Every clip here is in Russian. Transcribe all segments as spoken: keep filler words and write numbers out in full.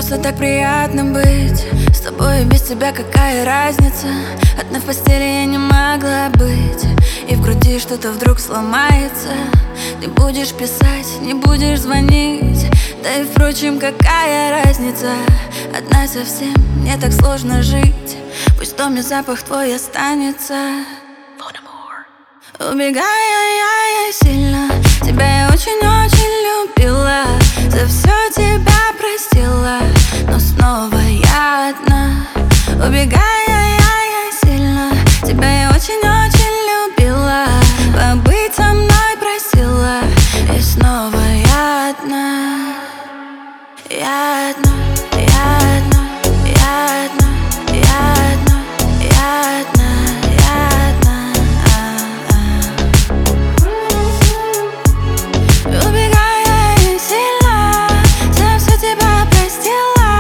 просто так приятно быть с тобой, и без тебя какая разница? Одна в постели я не могла быть, и в груди что-то вдруг сломается. Ты будешь писать, не будешь звонить, да и впрочем, какая разница? Одна совсем, мне так сложно жить, пусть в доме запах твой останется. Убегая, я, я сильно тебя я очень-очень любила, за все тебя простила, но снова я одна. Убегая, я, я сильно тебя я очень-очень любила, побыть со мной просила, и снова я одна. Я одна, я одна, я одна, я одна, я одна, я одна. Убегая сильно, за все тебя простила,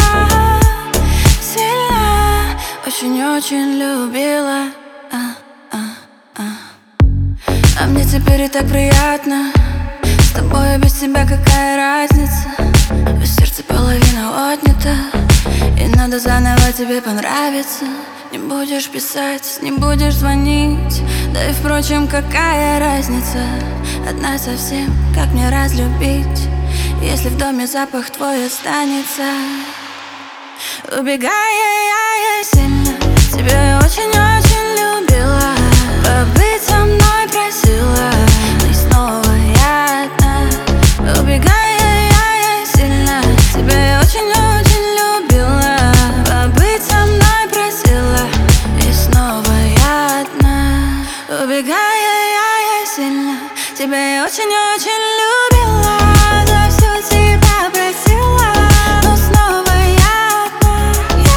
сильно, очень-очень любила. а, а, а. А мне теперь и так приятно с тобой, и без тебя какая разница? В сердце половина отнята, и надо заново тебе понравиться. Не будешь писать, не будешь звонить, да и впрочем, какая разница? Одна совсем, как мне разлюбить, если в доме запах твой останется? Убегая, я, я сильно тебя я очень-очень любила, побыть со мной просила, и снова я одна. Убегая, я, я сильно тебя я очень-очень любила, побыть со мной просила, и снова я одна. Убегая, я, я сильно тебя я очень-очень любила, за все тебя просила, но снова я одна.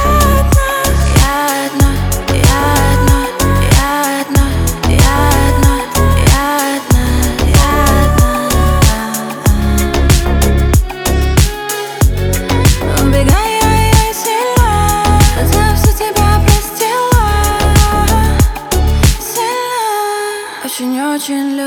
Я одна, я одна, я одна, я одна, я одна, я одна. Убегая, я сильно, за все тебя простила, сильно, очень-очень любила.